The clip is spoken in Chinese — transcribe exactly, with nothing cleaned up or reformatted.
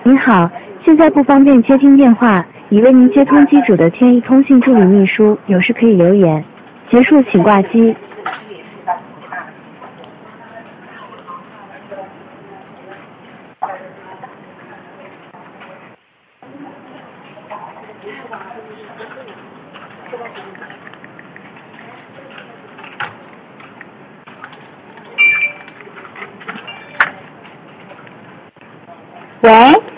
您好，现在不方便接听电话，已为您接通机主的天一通信助理秘书，有事可以留言。结束请挂机。喂。